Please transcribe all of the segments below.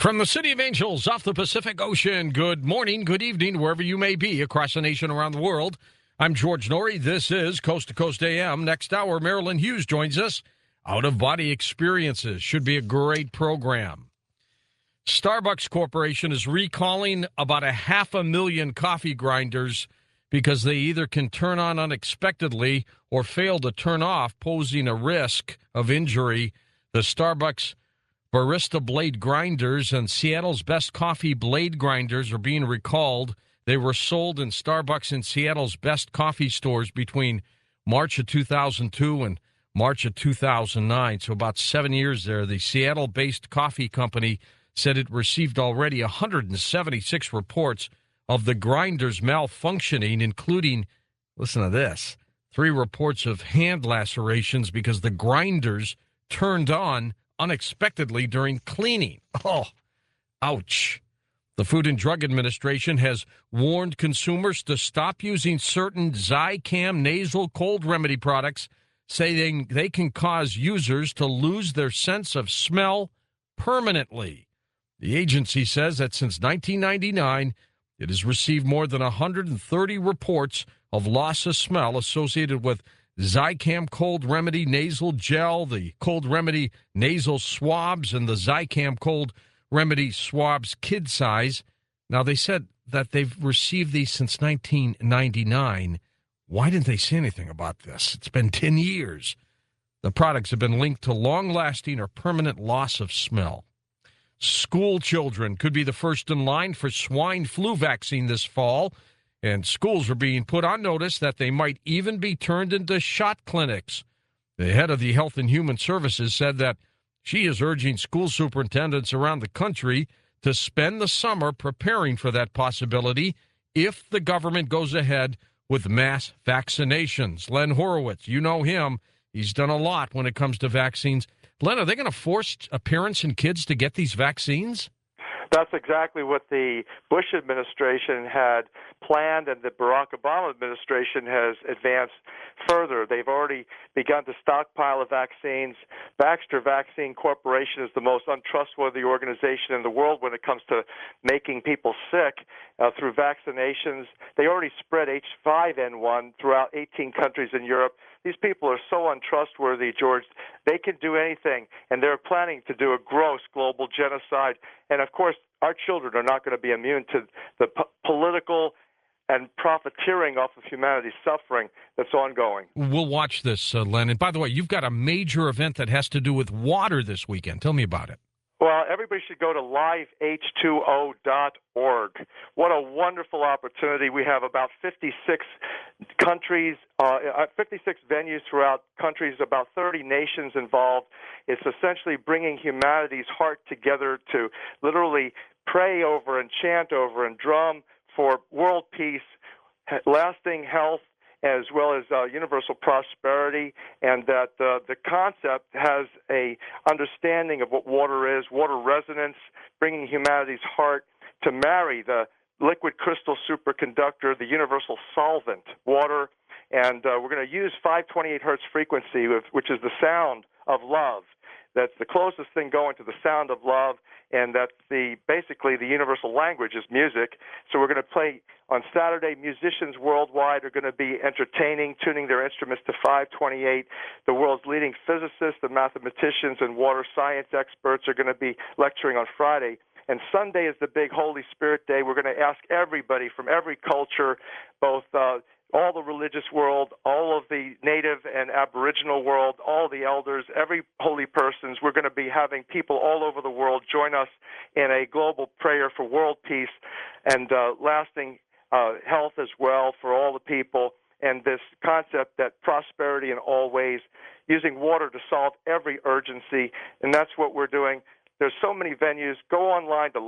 From the City of Angels off the Pacific Ocean, good morning, good evening, wherever you may be across the nation, around the world. I'm George Norrie. This is Coast to Coast AM. Next hour, Marilyn Hughes joins us. Out of Body Experiences should be a great program. Starbucks Corporation is recalling about 500,000 coffee grinders because they either can turn on unexpectedly or fail to turn off, posing a risk of injury. The Starbucks Barista blade grinders and Seattle's Best Coffee blade grinders are being recalled. They were sold in Starbucks in Seattle's Best Coffee stores between March of 2002 and March of 2009, so about 7 years there. The Seattle-based coffee company said it received already 176 reports of the grinders malfunctioning, including, listen to this, 3 reports of hand lacerations because the grinders turned on unexpectedly during cleaning. Oh, ouch. The Food and Drug Administration has warned consumers to stop using certain Zicam nasal cold remedy products, saying they can cause users to lose their sense of smell permanently. The agency says that since 1999, it has received more than 130 reports of loss of smell associated with Zicam Cold Remedy Nasal Gel, the Cold Remedy Nasal Swabs, and the Zicam Cold Remedy Swabs Kid Size. Now, they said that they've received these since 1999. Why didn't they say anything about this? It's been 10 years. The products have been linked to long-lasting or permanent loss of smell. School children could be the first in line for swine flu vaccine this fall, and schools are being put on notice that they might even be turned into shot clinics. The head of the Health and Human Services said that she is urging school superintendents around the country to spend the summer preparing for that possibility if the government goes ahead with mass vaccinations. Len Horowitz, you know him. He's done a lot when it comes to vaccines. Len, are they going to force parents and kids to get these vaccines? That's exactly what the Bush administration had planned, and the Barack Obama administration has advanced further. They've already begun to stockpile of vaccines. Baxter Vaccine Corporation is the most untrustworthy organization in the world when it comes to making people sick through vaccinations. They already spread H5N1 throughout 18 countries in Europe. These people are so untrustworthy, George. They can do anything, and they're planning to do a gross global genocide. And, of course, our children are not going to be immune to the political and profiteering off of humanity's suffering that's ongoing. We'll watch this, Len. And by the way, you've got a major event that has to do with water this weekend. Tell me about it. Well, everybody should go to liveh2o.org. What a wonderful opportunity. We have about 56 countries, 56 venues throughout countries, about 30 nations involved. It's essentially bringing humanity's heart together to literally pray over and chant over and drum for world peace, lasting health, as well as universal prosperity, and that the concept has a understanding of what water is, water resonance, bringing humanity's heart to marry the liquid crystal superconductor, the universal solvent, water, and we're going to use 528 hertz frequency, which is the sound of love. That's the closest thing going to the sound of love, and that's basically the universal language is music. So we're going to play on Saturday. Musicians worldwide are going to be entertaining, tuning their instruments to 528. The world's leading physicists and mathematicians and water science experts are going to be lecturing on Friday. And Sunday is the big Holy Spirit Day. We're going to ask everybody from every culture, both all the religious world, all of the native and aboriginal world, all the elders, every holy persons. We're going to be having people all over the world join us in a global prayer for world peace and lasting health as well for all the people, and this concept that prosperity in all ways, using water to solve every urgency, and that's what we're doing. There's so many venues. Go online to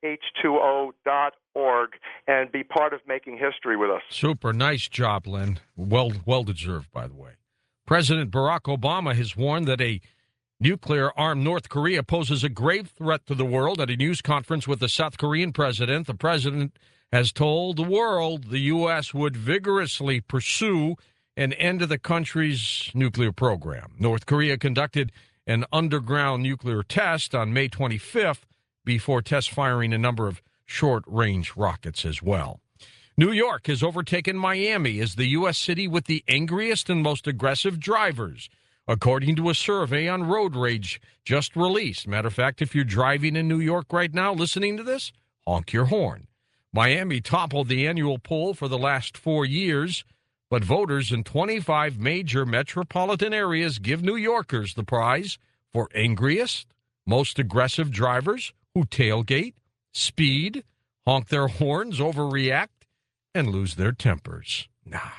liveh2o.org and be part of making history with us. Super. Nice job, Len. Well deserved, by the way. President Barack Obama has warned that a nuclear-armed North Korea poses a grave threat to the world. At a news conference with the South Korean president, the president has told the world the U.S. would vigorously pursue an end to the country's nuclear program. North Korea conducted an underground nuclear test on May 25th before test firing a number of short-range rockets as well. New York has overtaken Miami as the U.S. city with the angriest and most aggressive drivers, according to a survey on road rage just released. Matter of fact, if you're driving in New York right now listening to this, honk your horn. Miami toppled the annual poll for the last 4 years, but voters in 25 major metropolitan areas give New Yorkers the prize for angriest, most aggressive drivers who tailgate, speed, honk their horns, overreact, and lose their tempers.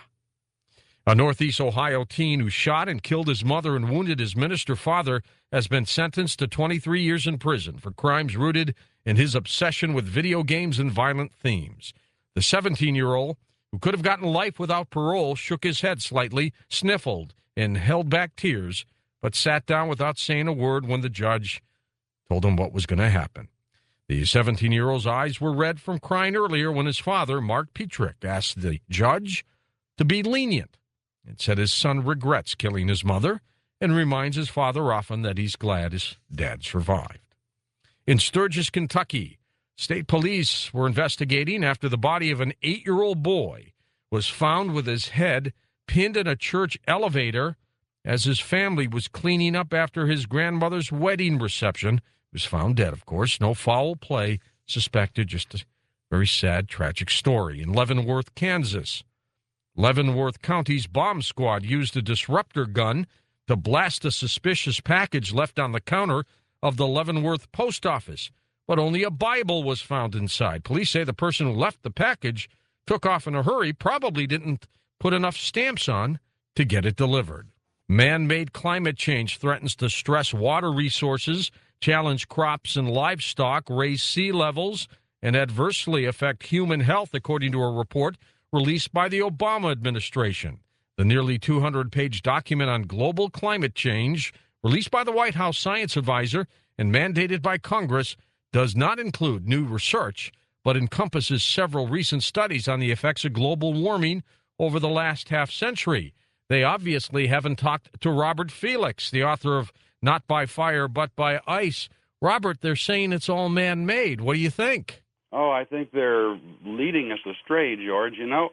A Northeast Ohio teen who shot and killed his mother and wounded his minister father has been sentenced to 23 years in prison for crimes rooted in his obsession with video games and violent themes. The 17-year-old, who could have gotten life without parole, shook his head slightly, sniffled, and held back tears, but sat down without saying a word when the judge told him what was going to happen. The 17-year-old's eyes were red from crying earlier when his father, Mark Petrick, asked the judge to be lenient and said his son regrets killing his mother and reminds his father often that he's glad his dad survived. In Sturgis, Kentucky, state police were investigating after the body of an 8-year-old boy was found with his head pinned in a church elevator as his family was cleaning up after his grandmother's wedding reception. He was found dead, of course. No foul play suspected, just a very sad, tragic story. In Leavenworth, Kansas, Leavenworth County's bomb squad used a disruptor gun to blast a suspicious package left on the counter of the Leavenworth post office, but only a Bible was found inside. Police say the person who left the package took off in a hurry, probably didn't put enough stamps on to get it delivered. Man-made climate change threatens to stress water resources, challenge crops and livestock, raise sea levels, and adversely affect human health, according to a report released by the Obama administration. The nearly 200-page document on global climate change, released by the White House science advisor and mandated by Congress, does not include new research, but encompasses several recent studies on the effects of global warming over the last half-century. They obviously haven't talked to Robert Felix, the author of Not by Fire, But by Ice. Robert, they're saying it's all man-made. What do you think? Oh, I think they're leading us astray, George. You know,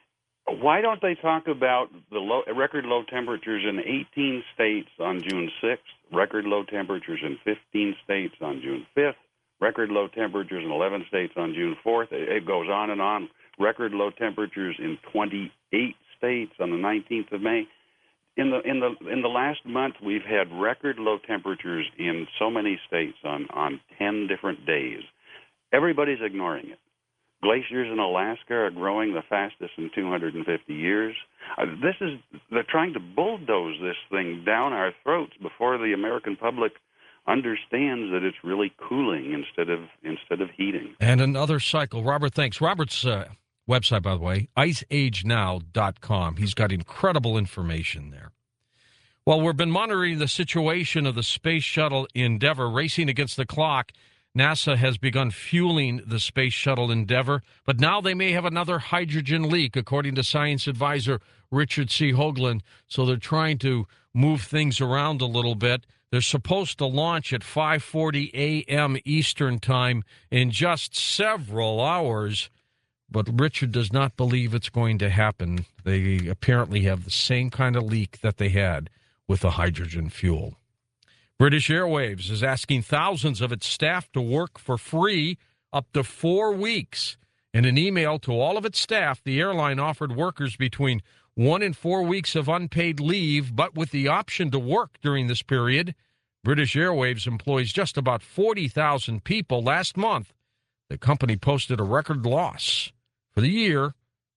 why don't they talk about the record low temperatures in 18 states on June 6th, record low temperatures in 15 states on June 5th, record low temperatures in 11 states on June 4th. It goes on and on. Record low temperatures in 28 states on the 19th of May. In the last month, we've had record low temperatures in so many states on 10 different days. Everybody's ignoring it. Glaciers in Alaska are growing the fastest in 250 years. They're trying to bulldoze this thing down our throats before the American public understands that it's really cooling instead of heating. And another cycle. Robert, thanks. Robert's website, by the way, iceagenow.com. He's got incredible information there. Well, we've been monitoring the situation of the Space Shuttle Endeavour racing against the clock. NASA has begun fueling the Space Shuttle Endeavour, but now they may have another hydrogen leak, according to science advisor Richard C. Hoagland. So they're trying to move things around a little bit. They're supposed to launch at 5:40 a.m. Eastern Time in just several hours, but Richard does not believe it's going to happen. They apparently have the same kind of leak that they had with the hydrogen fuel. British Airways is asking thousands of its staff to work for free up to 4 weeks. In an email to all of its staff, the airline offered workers between 1 and 4 weeks of unpaid leave, but with the option to work during this period. British Airways employs just about 40,000 people. Last month, the company posted a record loss for the year,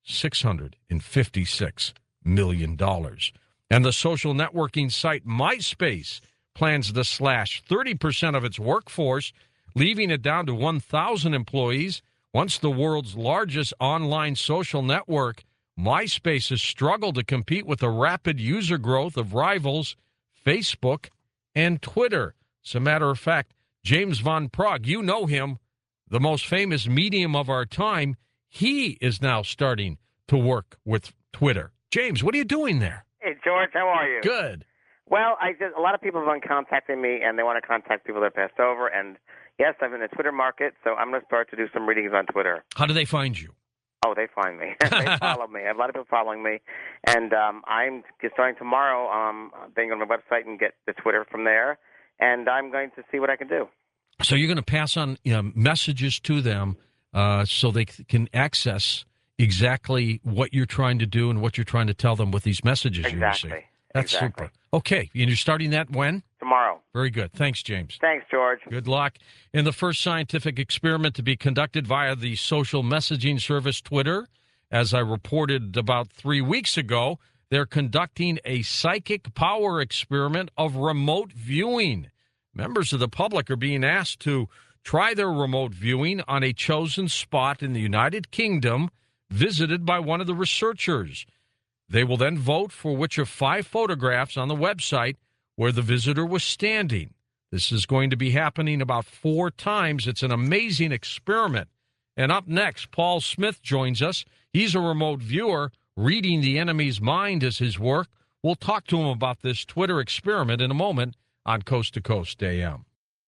$656 million. And the social networking site MySpace plans to slash 30% of its workforce, leaving it down to 1,000 employees. Once the world's largest online social network, MySpace has struggled to compete with the rapid user growth of rivals Facebook and Twitter. As a matter of fact, James Van Praagh, you know him, the most famous medium of our time, he is now starting to work with Twitter. James, what are you doing there? Hey, George, how are you? Good. Well, a lot of people have been contacting me, and they want to contact people that passed over. And yes, I'm in the Twitter market, so I'm going to start to do some readings on Twitter. How do they find you? Oh, they find me. They follow me. I have a lot of people following me, and I'm starting tomorrow. Then go to my website and get the Twitter from there, and I'm going to see what I can do. So you're going to pass on messages to them so they can access exactly what you're trying to do and what you're trying to tell them with these messages you receive. That's exactly. super. Okay, and you're starting that when? Tomorrow. Very good. Thanks, James. Thanks, George. Good luck. In the first scientific experiment to be conducted via the social messaging service Twitter, as I reported about 3 weeks ago, they're conducting a psychic power experiment of remote viewing. Members of the public are being asked to try their remote viewing on a chosen spot in the United Kingdom visited by one of the researchers. They will then vote for which of 5 photographs on the website where the visitor was standing. This is going to be happening about 4 times. It's an amazing experiment. And up next, Paul Smith joins us. He's a remote viewer. Reading the enemy's mind is his work. We'll talk to him about this Twitter experiment in a moment on Coast to Coast AM.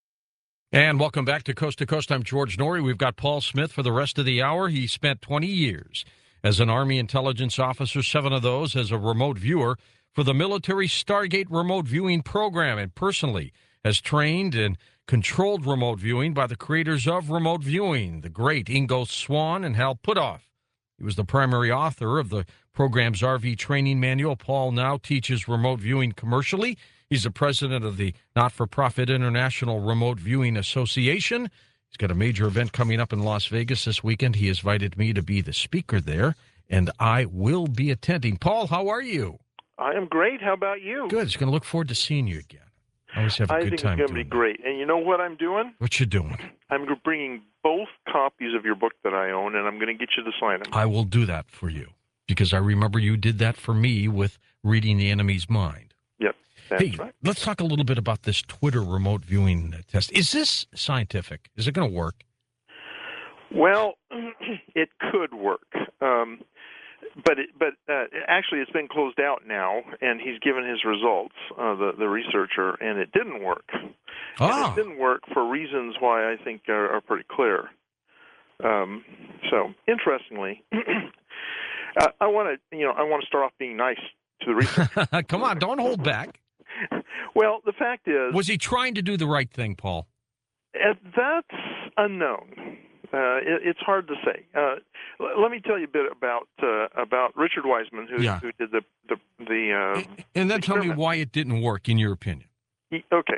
And welcome back to Coast. I'm George Noory. We've got Paul Smith for the rest of the hour. He spent 20 years as an Army intelligence officer, 7 of those as a remote viewer for the military Stargate remote viewing program, and personally has trained and controlled remote viewing by the creators of remote viewing, the great Ingo Swann and Hal Puthoff. He was the primary author of the program's RV training manual. Paul now teaches remote viewing commercially. He's the president of the not-for-profit International Remote Viewing Association. He's got a major event coming up in Las Vegas this weekend. He has invited me to be the speaker there, and I will be attending. Paul, how are you? I am great. How about you? Good. It's going to look forward to seeing you again. I always have a good time. I think it's going to be great. And you know what I'm doing? What you doing? I'm bringing both copies of your book that I own, and I'm going to get you to sign them. I will do that for you, because I remember you did that for me with Reading the Enemy's Mind. Yep. That's right. Let's talk a little bit about this Twitter remote viewing test. Is this scientific? Is it going to work? Well, it could work. But actually, it's been closed out now, and he's given his results, the researcher, and it didn't work. And it didn't work for reasons why I think are pretty clear. So, interestingly, I want to start off being nice to the researcher. Come on, don't hold back. Well, the fact is, was he trying to do the right thing, Paul? That's unknown. It's hard to say. Let me tell you a bit about Richard Wiseman, who did the and then tell me why it didn't work, in your opinion. Okay.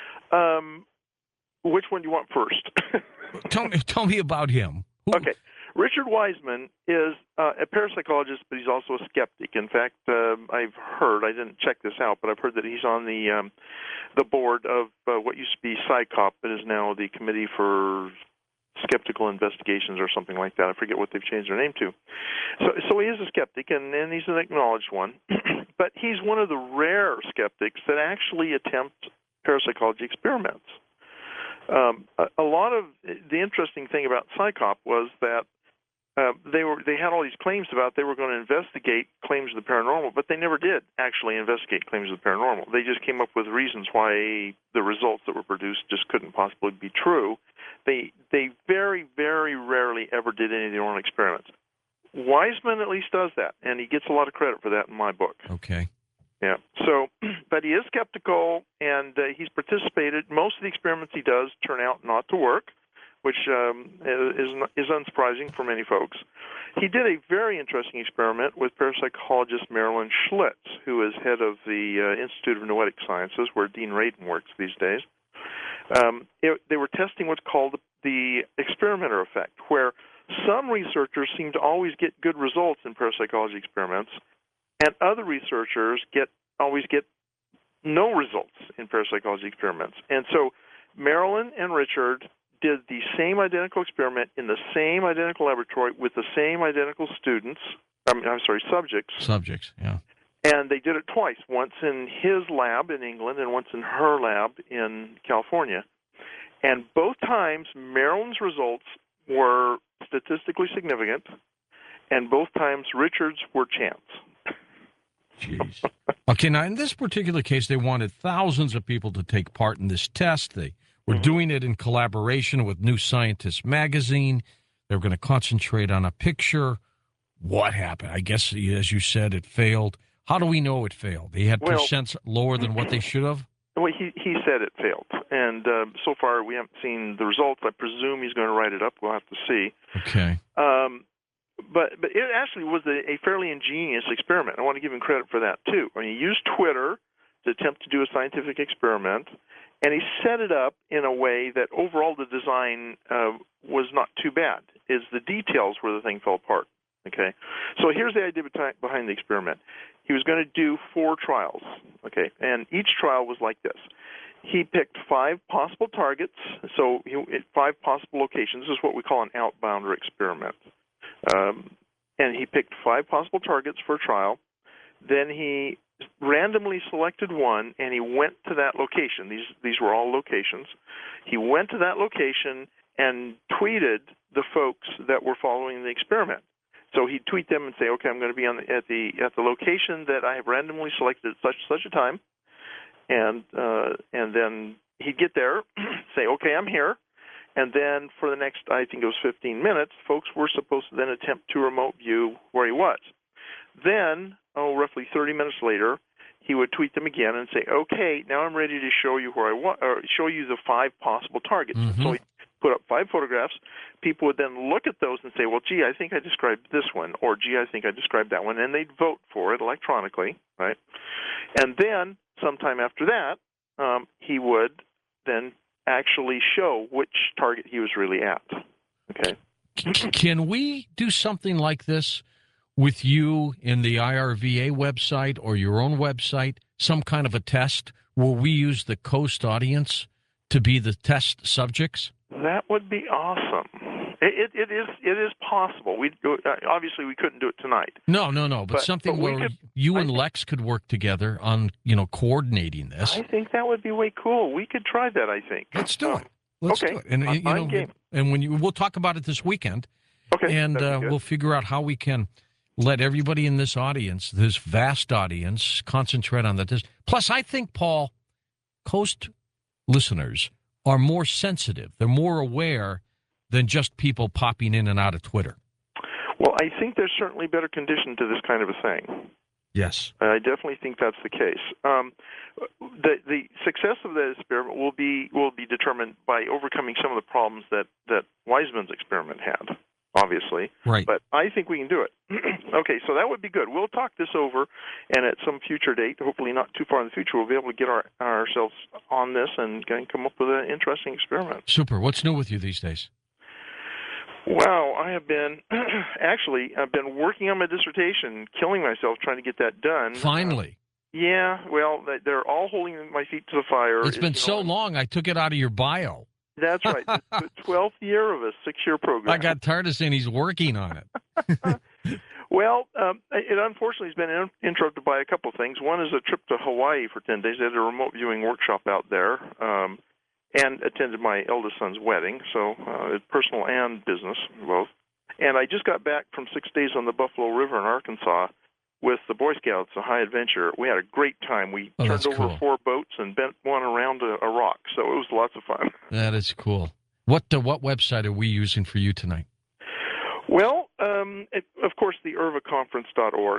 Which one do you want first? Tell me about him. Okay. Richard Wiseman is a parapsychologist, but he's also a skeptic. In fact, I've heard, I didn't check this out, but I've heard that he's on the board of what used to be PSYCOP, but is now the Committee for Skeptical Investigations or something like that. I forget what they've changed their name to. So he is a skeptic, and he's an acknowledged one. But he's one of the rare skeptics that actually attempt parapsychology experiments. A lot of the interesting thing about PSYCOP was that they had all these claims about they were going to investigate claims of the paranormal, but they never did actually investigate claims of the paranormal. They just came up with reasons why the results that were produced just couldn't possibly be true. They very, very rarely ever did any of their own experiments. Wiseman at least does that, and he gets a lot of credit for that in my book. Okay. Yeah. So, but he is skeptical, and he's participated. Most of the experiments he does turn out not to work, which is unsurprising for many folks. He did a very interesting experiment with parapsychologist Marilyn Schlitz, who is head of the Institute of Noetic Sciences, where Dean Radin works these days. They were testing what's called the experimenter effect, where some researchers seem to always get good results in parapsychology experiments, and other researchers always get no results in parapsychology experiments. And so Marilyn and Richard did the same identical experiment in the same identical laboratory with the same identical subjects. Subjects, yeah. And they did it twice, once in his lab in England and once in her lab in California. And both times, Marilyn's results were statistically significant, and both times Richard's were chance. Jeez. Okay, now in this particular case, they wanted thousands of people to take part in this test. They were doing it in collaboration with New Scientist magazine. They were going to concentrate on a picture. What happened? I guess, as you said, it failed. How do we know it failed? They had percents lower than what they should have? Well, he said it failed, and so far we haven't seen the results. I presume he's going to write it up. We'll have to see. Okay. But it actually was a fairly ingenious experiment. I want to give him credit for that, too. I mean, he used Twitter to attempt to do a scientific experiment, and he set it up in a way that overall the design was not too bad. It's the details where the thing fell apart. Okay, so here's the idea behind the experiment. He was going to do 4 trials, okay, and each trial was like this. He picked 5 possible targets, so 5 possible locations. This is what we call an outbounder experiment. And he picked 5 possible targets for a trial. Then he randomly selected one, and he went to that location. These were all locations. He went to that location and tweeted the folks that were following the experiment. So he'd tweet them and say, "Okay, I'm going to be at the location that I have randomly selected at such a time," and then he'd get there, say, "Okay, I'm here," and then for the next, I think it was 15 minutes, folks were supposed to then attempt to remote view where he was. Then, roughly 30 minutes later, he would tweet them again and say, "Okay, now I'm ready to show you where I want, or show you the 5 possible targets." Mm-hmm. So he put up 5 photographs. People would then look at those and say, "Well, gee, I think I described this one," or "Gee, I think I described that one," and they'd vote for it electronically, right? And then, sometime after that, he would then actually show which target he was really at. Okay. Can we do something like this with you in the IRVA website or your own website, some kind of a test where we use the Coast audience to be the test subjects? That would be awesome. It is possible. Obviously we couldn't do it tonight. No. But something where you and Lex could work together on, coordinating this. I think that would be way cool. We could try that, I think. Let's do it. Let's do it. And I'm game. And we'll talk about it this weekend. Okay. And we'll figure out how we can let everybody in this audience, this vast audience, concentrate on that. Plus, I think, Paul, Coast listeners are more sensitive. They're more aware than just people popping in and out of Twitter. Well, I think there's certainly better condition to this kind of a thing. Yes. I definitely think that's the case. The success of the experiment will be determined by overcoming some of the problems that Wiseman's experiment had, obviously. Right. But I think we can do it. Okay, so that would be good. We'll talk this over, and at some future date, hopefully not too far in the future, we'll be able to get ourselves on this and come up with an interesting experiment. Super. What's new with you these days? Wow, I have been I've been working on my dissertation, killing myself trying to get that done. Finally. Yeah, well, they're all holding my feet to the fire. It's been so long, I took it out of your bio. That's right. The 12th year of a 6-year program. I got tired of saying he's working on it. Well, it unfortunately has been interrupted by a couple of things. One is a trip to Hawaii for 10 days. I did a remote viewing workshop out there. And attended my eldest son's wedding, so personal and business, both. And I just got back from 6 days on the Buffalo River in Arkansas with the Boy Scouts, a high adventure. We had a great time. We turned over 4 boats and bent one around a rock, so it was lots of fun. That is cool. What website are we using for you tonight? Well, of course, the IRVAconference.org.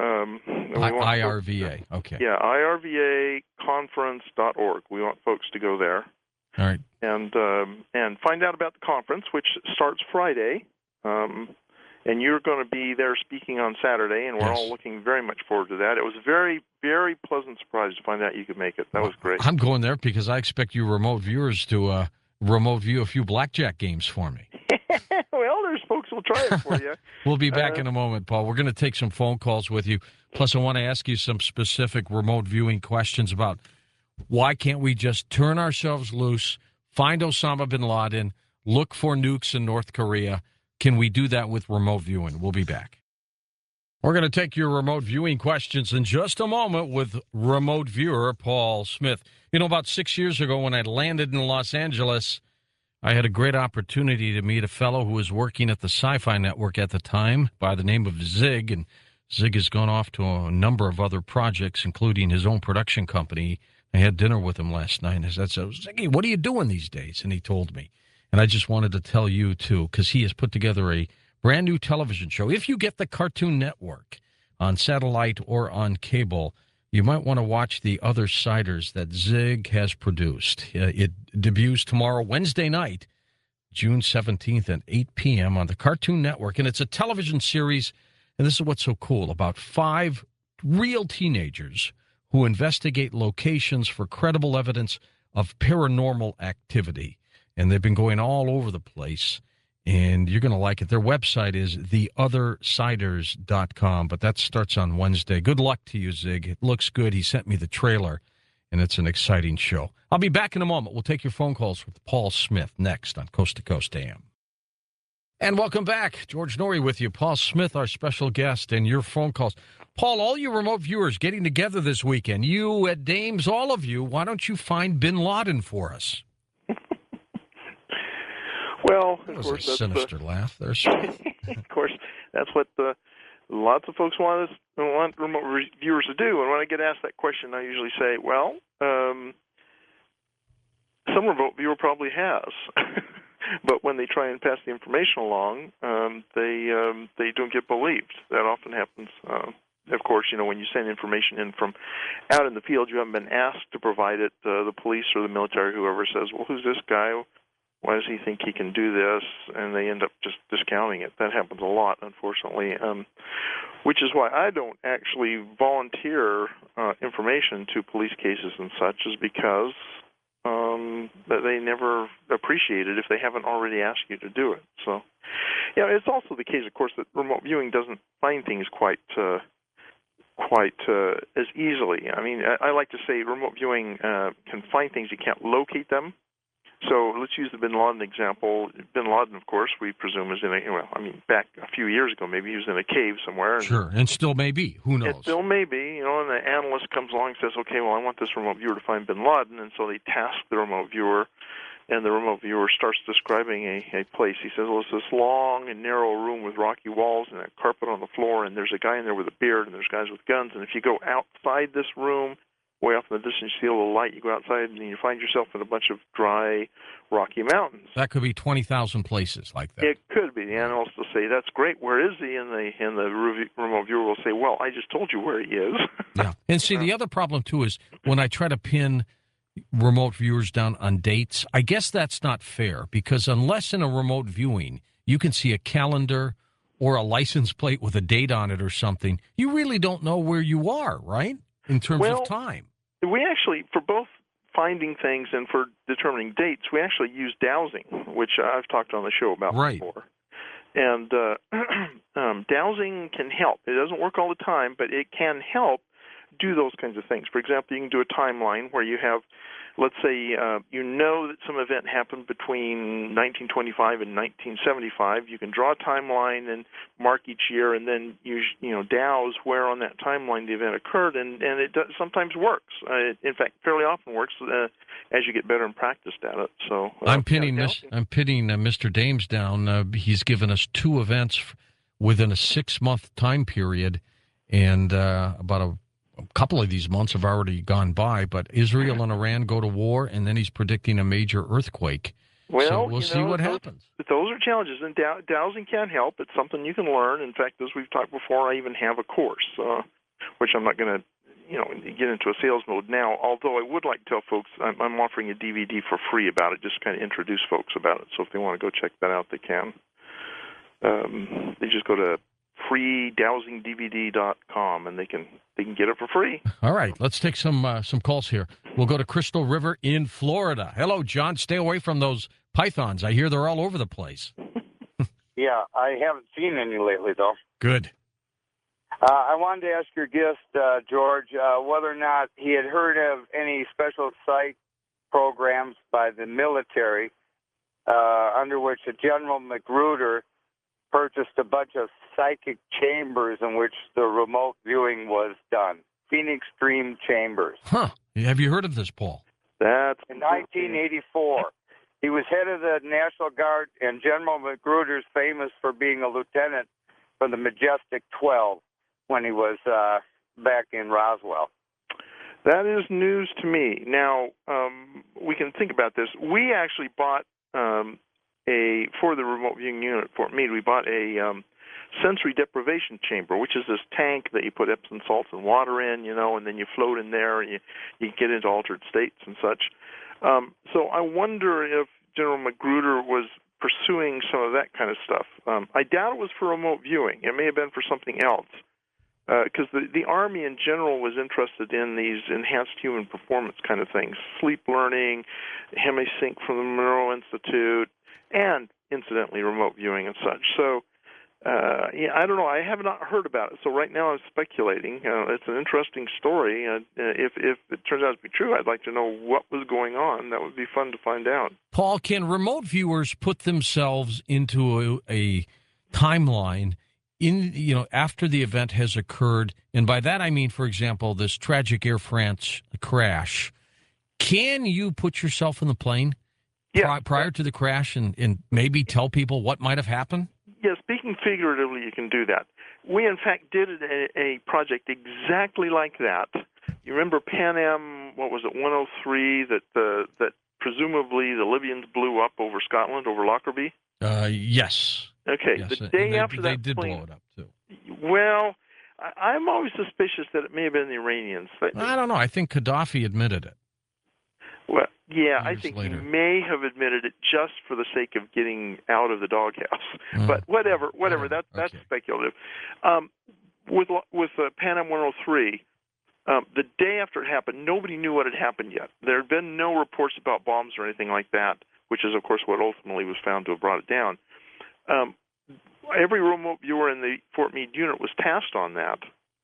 IRVA, okay. Yeah, IRVAconference.org. We want folks to go there. All right. And find out about the conference, which starts Friday. And you're going to be there speaking on Saturday, and we're all looking very much forward to that. It was a very, very pleasant surprise to find out you could make it. That was great. I'm going there because I expect you remote viewers to remote view a few blackjack games for me. Well, there's folks who'll try it for you. We'll be back in a moment, Paul. We're going to take some phone calls with you. Plus, I want to ask you some specific remote viewing questions about why can't we just turn ourselves loose, find Osama bin Laden, look for nukes in North Korea? Can we do that with remote viewing? We'll be back. We're going to take your remote viewing questions in just a moment with remote viewer Paul Smith. About 6 years ago when I landed in Los Angeles, I had a great opportunity to meet a fellow who was working at the Sci-Fi Network at the time by the name of Zig. And Zig has gone off to a number of other projects, including his own production company. I had dinner with him last night, and I said, Ziggy, what are you doing these days? And he told me. And I just wanted to tell you, too, because he has put together a brand new television show. If you get the Cartoon Network on satellite or on cable, you might want to watch The Other Siders that Zig has produced. It debuts tomorrow, Wednesday night, June 17th at 8 p.m. on the Cartoon Network. And it's a television series, and this is what's so cool, about 5 real teenagers who investigate locations for credible evidence of paranormal activity. And they've been going all over the place, and you're going to like it. Their website is theothersiders.com, but that starts on Wednesday. Good luck to you, Zig. It looks good. He sent me the trailer, and it's an exciting show. I'll be back in a moment. We'll take your phone calls with Paul Smith next on Coast to Coast AM. And welcome back. George Noory with you. Paul Smith, our special guest, and your phone calls. Paul, all you remote viewers getting together this weekend, you at Dames, all of you, why don't you find bin Laden for us? Well, That of was course, a sinister laugh there, sir. of course, that's what lots of folks want remote viewers to do. And when I get asked that question, I usually say, well, some remote viewer probably has. But when they try and pass the information along, they don't get believed. That often happens. Of course, when you send information in from out in the field, you haven't been asked to provide it. The police or the military, whoever says, well, who's this guy? Why does he think he can do this? And they end up just discounting it. That happens a lot, unfortunately, which is why I don't actually volunteer information to police cases and such, is because that they never appreciate it if they haven't already asked you to do it. So, it's also the case, of course, that remote viewing doesn't find things quite as easily. I mean, I like to say remote viewing can find things, you can't locate them. So let's use the bin Laden example. Bin Laden, of course, we presume is back a few years ago, maybe he was in a cave somewhere. Sure, and still may be. Who knows? It still may be, and the analyst comes along and says, okay, well, I want this remote viewer to find bin Laden, and so they task the remote viewer, and the remote viewer starts describing a place. He says, well, it's this long and narrow room with rocky walls and a carpet on the floor, and there's a guy in there with a beard, and there's guys with guns, and if you go outside this room, way off in the distance, you see a little light, you go outside, and you find yourself in a bunch of dry, rocky mountains. That could be 20,000 places like that. It could be. The analyst will say, that's great, where is he? And the remote viewer will say, well, I just told you where he is. Yeah. And see, the other problem, too, is when I try to pin remote viewers down on dates, I guess that's not fair, because unless in a remote viewing you can see a calendar or a license plate with a date on it or something, you really don't know where you are, right, in terms of time. We actually, for both finding things and for determining dates, we actually use dowsing, which I've talked on the show about before. And dowsing can help. It doesn't work all the time, but it can help do those kinds of things. For example, you can do a timeline where you have, let's say, that some event happened between 1925 and 1975. You can draw a timeline and mark each year, and then douse where on that timeline the event occurred, and it sometimes works. In fact, fairly often works as you get better and practiced at it. So I'm pinning Mr. Dames down. He's given us 2 events within a 6-month time period, and about a couple of these months have already gone by, but Israel and Iran go to war, and then he's predicting a major earthquake. Well, so we'll see what happens. Those are challenges, and dowsing can help. It's something you can learn. In fact, as we've talked before, I even have a course, which I'm not going to get into a sales mode now, although I would like to tell folks I'm offering a DVD for free about it, just kind of introduce folks about it. So if they want to go check that out, they can. They just go to freedowsingdvd.com, and they can get it for free. All right, let's take some calls here. We'll go to Crystal River in Florida. Hello, John. Stay away from those pythons. I hear they're all over the place. Yeah, I haven't seen any lately, though. Good. I wanted to ask your guest, George, whether or not he had heard of any special site programs by the military under which General Magruder purchased a bunch of psychic chambers in which the remote viewing was done. Phoenix Dream Chambers. Huh. Have you heard of this, Paul? That's in 1984. He was head of the National Guard, and General Magruder's famous for being a lieutenant for the Majestic 12. when he was back in Roswell. That is news to me. Now, we can think about this. We actually bought for the remote viewing unit at Fort Meade, we bought a sensory deprivation chamber, which is this tank that you put Epsom salts and water in, and then you float in there and you get into altered states and such. So I wonder if General Magruder was pursuing some of that kind of stuff. I doubt it was for remote viewing. It may have been for something else. Because the Army in general was interested in these enhanced human performance kind of things, sleep learning, Hemisync from the Monroe Institute, and incidentally remote viewing and such. So, I don't know. I have not heard about it. So right now I'm speculating. It's an interesting story. If it turns out to be true, I'd like to know what was going on. That would be fun to find out. Paul, can remote viewers put themselves into a timeline after the event has occurred? And by that I mean, for example, this tragic Air France crash. Can you put yourself in the plane prior to the crash and maybe tell people what might have happened? Yeah, speaking figuratively, you can do that. We, in fact, did a project exactly like that. You remember Pan Am, 103, that presumably the Libyans blew up over Scotland, over Lockerbie? Yes. Okay, yes. The day after they that did plane, blow it up, too. Well, I'm always suspicious that it may have been the Iranians. I don't know. I think Gaddafi admitted it. Well, yeah, I think later. he may have admitted it just for the sake of getting out of the doghouse. But whatever. That's okay. speculative. With Pan Am 103, the day after it happened, nobody knew what had happened yet. There had been no reports about bombs or anything like that, which is, of course, what ultimately was found to have brought it down. Every remote viewer in the Fort Meade unit was tasked on that.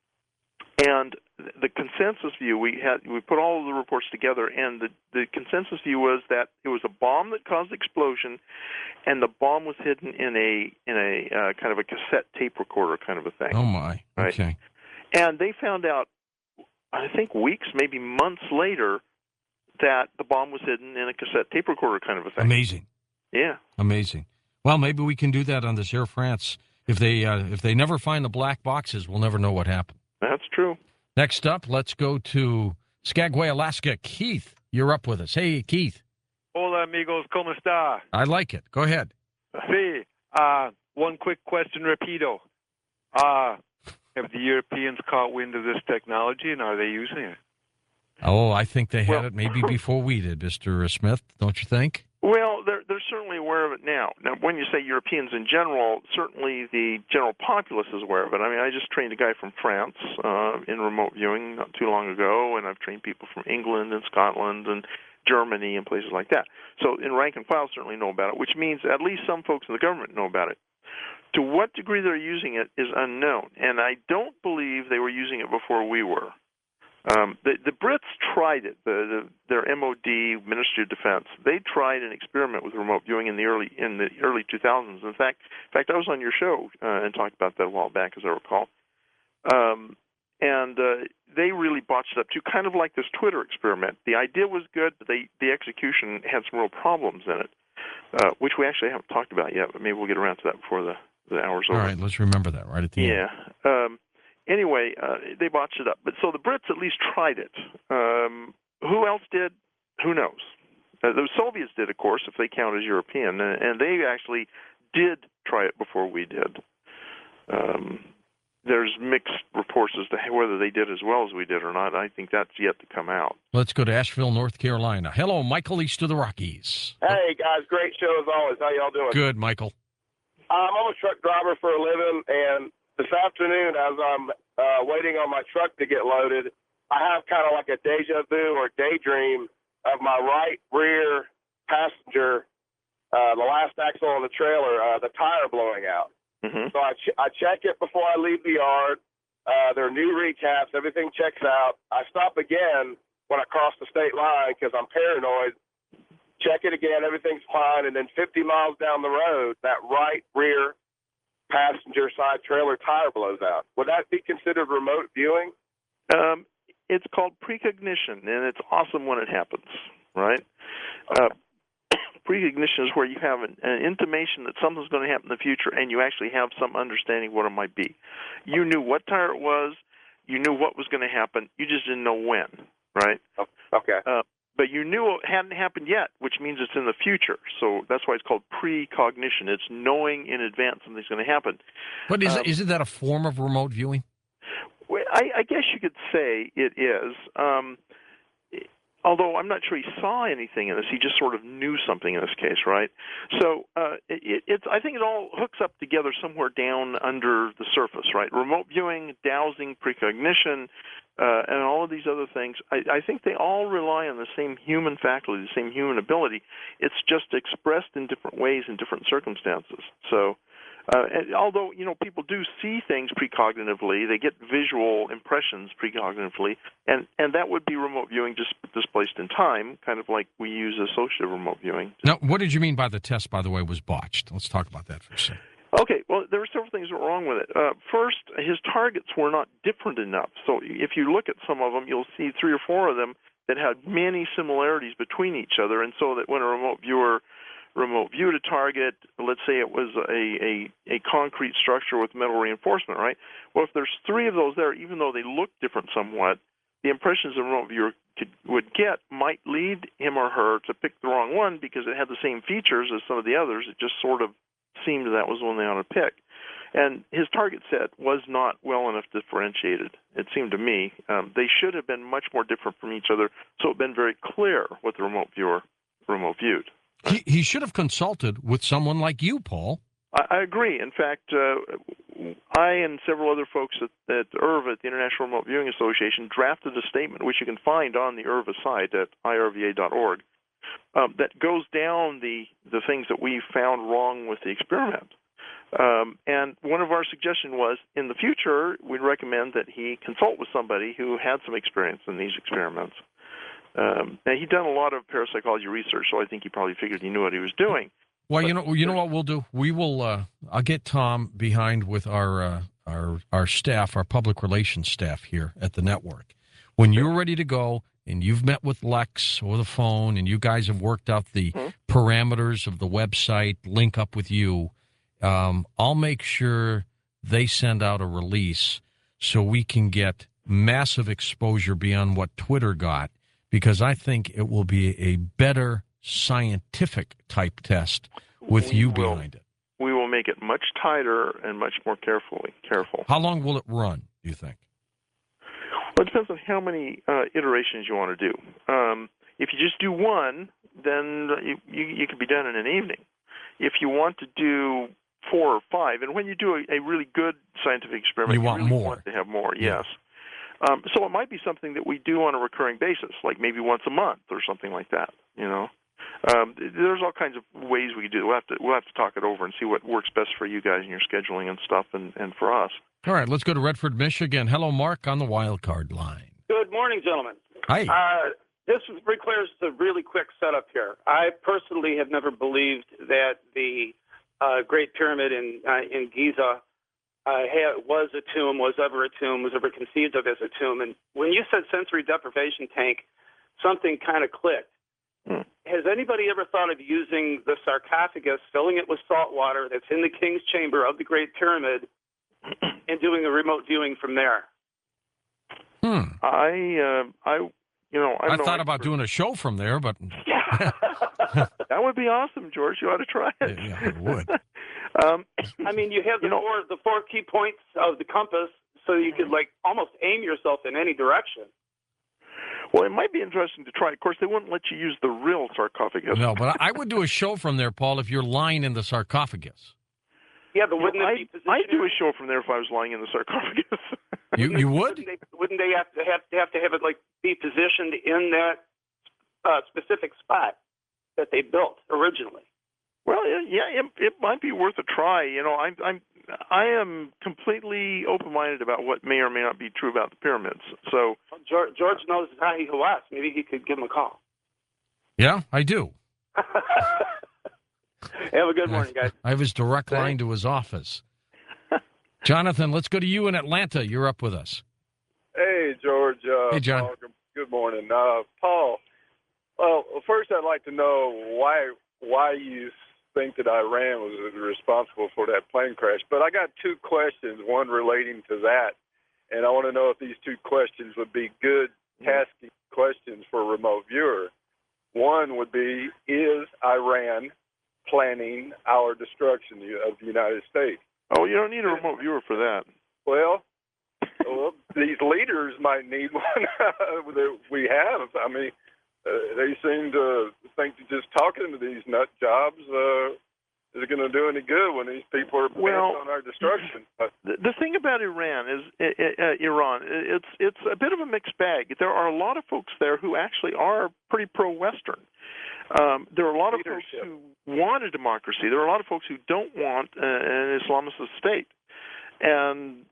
And the consensus view, we put all of the reports together, and the consensus view was that it was a bomb that caused the explosion, and the bomb was hidden in a kind of a cassette tape recorder kind of a thing. Oh, my. Right? Okay. And they found out, I think weeks, maybe months later, that the bomb was hidden in a cassette tape recorder kind of a thing. Amazing. Yeah. Amazing. Well, maybe we can do that on this Air France. If they never find the black boxes, we'll never know what happened. That's true. Next up, let's go to Skagway, Alaska. Keith, you're up with us. Hey, Keith. Hola, amigos. ¿Cómo está? I like it. Go ahead. Sí. One quick question, rapido. Have the Europeans caught wind of this technology, and are they using it? Oh, I think they had it maybe before we did, Mr. Smith, don't you think? Well, they're certainly aware of it now. Now, when you say Europeans in general, certainly the general populace is aware of it. I mean, I just trained a guy from France in remote viewing not too long ago, and I've trained people from England and Scotland and Germany and places like that. So in rank and file certainly know about it, which means at least some folks in the government know about it. To what degree they're using it is unknown, and I don't believe they were using it before we were. The Brits tried it. Their MOD, Ministry of Defense, they tried an experiment with remote viewing in the early 2000s. In fact, I was on your show and talked about that a while back, as I recall. And they really botched it up too, kind of like this Twitter experiment. The idea was good, but the execution had some real problems in it, which we actually haven't talked about yet. But maybe we'll get around to that before the hour's over. All right, let's remember that right at the end. Yeah. Anyway, they botched it up. But so the Brits at least tried it. Who else did? Who knows? The Soviets did, of course, if they count as European, and they actually did try it before we did. There's mixed reports as to whether they did as well as we did or not. I think that's yet to come out. Let's go to Asheville, North Carolina. Hello, Michael, east of the Rockies. Hey, guys. Great show as always. How y'all doing? Good, Michael. I'm a truck driver for a living, and this afternoon, as I'm waiting on my truck to get loaded, I have kind of like a deja vu or daydream of my right rear passenger, the last axle on the trailer, the tire blowing out. Mm-hmm. So I check it before I leave the yard. There are new recaps. Everything checks out. I stop again when I cross the state line because I'm paranoid. Check it again. Everything's fine. And then 50 miles down the road, that right rear passenger side trailer tire blows out. Would that be considered remote viewing? It's called precognition, and it's awesome when it happens, right? Precognition is where you have an intimation that something's going to happen in the future, and you actually have some understanding of what it might be. You knew what tire it was. You knew what was going to happen. You just didn't know when, right? Okay. But you knew it hadn't happened yet, which means it's in the future. So that's why it's called precognition. It's knowing in advance something's going to happen. But isn't that a form of remote viewing? Well, I guess you could say it is. Although I'm not sure he saw anything in this, he just sort of knew something in this case, right? So it's I think it all hooks up together somewhere down under the surface, right? Remote viewing, dowsing, precognition, and all of these other things. I think they all rely on the same human faculty, the same human ability. It's just expressed in different ways in different circumstances. So. And although, people do see things precognitively, they get visual impressions precognitively, and that would be remote viewing just displaced in time, kind of like we use associative remote viewing. Now, what did you mean by the test, by the way, was botched? Let's talk about that for a second. Okay, well, there were several things that were wrong with it. First, his targets were not different enough. So if you look at some of them, you'll see 3 or 4 of them that had many similarities between each other, and so that when a remote viewer viewed a target, let's say it was a concrete structure with metal reinforcement, right? Well, if there's 3 of those there, even though they look different somewhat, the impressions a remote viewer would get might lead him or her to pick the wrong one because it had the same features as some of the others. It just sort of seemed that was the one they ought to pick. And his target set was not well enough differentiated, it seemed to me. They should have been much more different from each other, so it had been very clear what the remote viewer remote viewed. He should have consulted with someone like you, Paul. I agree. In fact, I and several other folks at IRVA, at the International Remote Viewing Association, drafted a statement, which you can find on the IRVA site at irva.org, that goes down the things that we found wrong with the experiment. And one of our suggestions was, in the future, we'd recommend that he consult with somebody who had some experience in these experiments. And he'd done a lot of parapsychology research, so I think he probably figured he knew what he was doing. Well, you know what we'll do? We will. I'll get Tom behind with our staff, our public relations staff here at the network. When you're ready to go and you've met with Lex or the phone, and you guys have worked out the parameters of the website, link up with you. I'll make sure they send out a release so we can get massive exposure beyond what Twitter got. Because I think it will be a better scientific type test with you behind it. We will make it much tighter and much more careful. How long will it run, do you think? Well, it depends on how many iterations you want to do. If you just do one, then you can be done in an evening. If you want to do 4 or 5, and when you do a really good scientific experiment, you want really more. Want to have more, yes. So it might be something that we do on a recurring basis, like maybe once a month or something like that. There's all kinds of ways we do. We'll have to talk it over and see what works best for you guys in your scheduling and stuff, and for us. All right, let's go to Redford, Michigan. Hello, Mark, on the wild card line. Good morning, gentlemen. Hi. This requires a really quick setup here. I personally have never believed that the Great Pyramid in Giza was a tomb, was ever conceived of as a tomb. And when you said sensory deprivation tank, something kind of clicked. Has anybody ever thought of using the sarcophagus, filling it with salt water that's in the King's Chamber of the Great Pyramid, and doing a remote viewing from there? I thought about doing a show from there, but that would be awesome, George. You ought to try it. Yeah, it would. I mean, you have the four key points of the compass, so you could almost aim yourself in any direction. Well, it might be interesting to try. Of course, they wouldn't let you use the real sarcophagus. No, but I would do a show from there, Paul, if you're lying in the sarcophagus. Yeah, but wouldn't it be positioned? I'd do a show from there if I was lying in the sarcophagus. You would? Wouldn't they have to have it be positioned in that specific spot that they built originally? Well, yeah, it might be worth a try. I am completely open-minded about what may or may not be true about the pyramids. So George knows Zahi Hawass. Maybe he could give him a call. Yeah, I do. Have a good morning, guys. I have his direct line to his office. Jonathan, let's go to you in Atlanta. You're up with us. Hey, George. Hey, John. Paul, good morning. Paul, well, first I'd like to know why why you think that Iran was responsible for that plane crash. But I got two questions, one relating to that, and I want to know if these two questions would be good tasking questions for a remote viewer. One would be, is Iran planning our destruction of the United States? Oh, you don't need a remote viewer for that. Well, these leaders might need one that we have. I mean, they seem to think that just talking to these nut jobs is going to do any good when these people are bent on our destruction. The thing about Iran is Iran. It's a bit of a mixed bag. There are a lot of folks there who actually are pretty pro-Western. There are a lot of folks who want a democracy. There are a lot of folks who don't want an Islamist state, and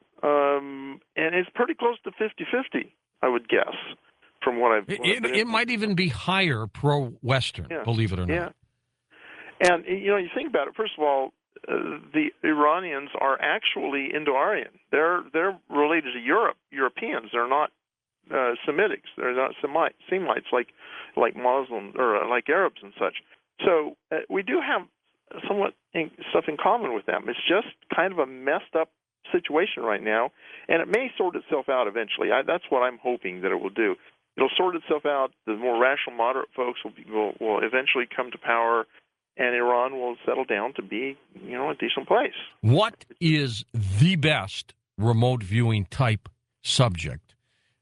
it's pretty close to 50-50, I would guess, from what I've. It might even be higher pro-Western, believe it or not. Yeah. And, you think about it, first of all, the Iranians are actually Indo-Aryan. They're related to Europeans. They're not Semitics. They're not Semites like Muslims or like Arabs and such. So we do have somewhat stuff in common with them. It's just kind of a messed up situation right now, and it may sort itself out eventually. That's what I'm hoping that it will do. It'll sort itself out. The more rational, moderate folks will eventually come to power, and Iran will settle down to be, a decent place. What is the best remote viewing type subject?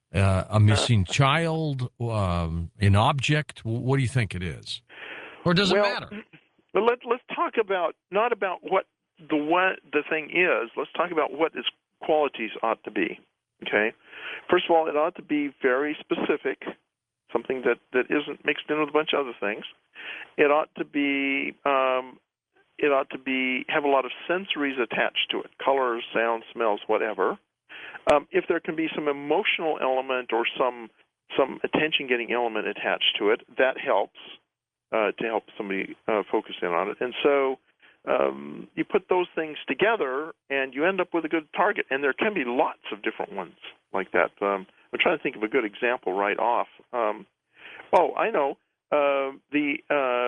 A missing child, an object? What do you think it is? Or does it matter? But let's talk about not about what the thing is. Let's talk about what its qualities ought to be. Okay. First of all, it ought to be very specific, something that isn't mixed in with a bunch of other things. It ought to be have a lot of sensories attached to it: colors, sounds, smells, whatever. If there can be some emotional element or some attention-getting element attached to it, that helps to help somebody focus in on it. And so you put those things together, and you end up with a good target. And there can be lots of different ones like that. I'm trying to think of a good example right off. I know. The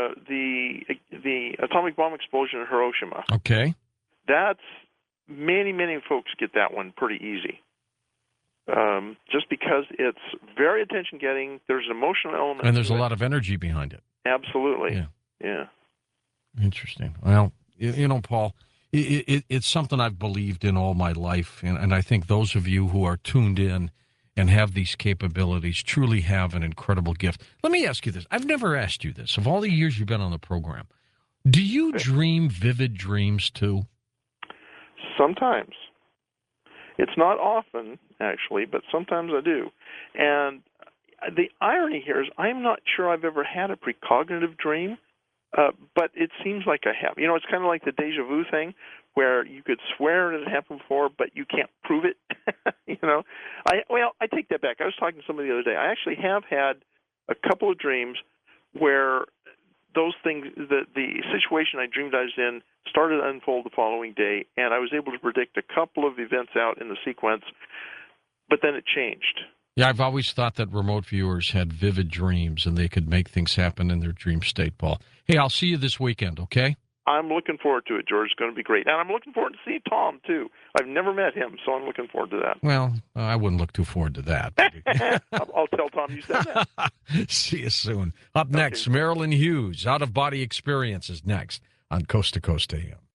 atomic bomb explosion in Hiroshima. Okay. That's many folks get that one pretty easy. Just because it's very attention-getting, there's an emotional element, and there's a lot of energy behind it. Absolutely. Yeah. Interesting. Well, Paul, it's something I've believed in all my life, and I think those of you who are tuned in and have these capabilities truly have an incredible gift. Let me ask you this. I've never asked you this. Of all the years you've been on the program, do you dream vivid dreams too? Sometimes. It's not often, actually, but sometimes I do. And the irony here is I'm not sure I've ever had a precognitive dream, but it seems like I have. It's kind of like the deja vu thing, where you could swear it had happened before, but you can't prove it. I take that back. I was talking to somebody the other day. I actually have had a couple of dreams where those things, the situation I dreamed I was in, started to unfold the following day, and I was able to predict a couple of events out in the sequence, but then it changed. Yeah, I've always thought that remote viewers had vivid dreams and they could make things happen in their dream state, Paul. Hey, I'll see you this weekend, okay? I'm looking forward to it, George. It's going to be great. And I'm looking forward to seeing Tom, too. I've never met him, so I'm looking forward to that. Well, I wouldn't look too forward to that. I'll tell Tom you said that. See you soon. Up next, Marilyn Hughes, Out of Body Experiences next on Coast to Coast AM.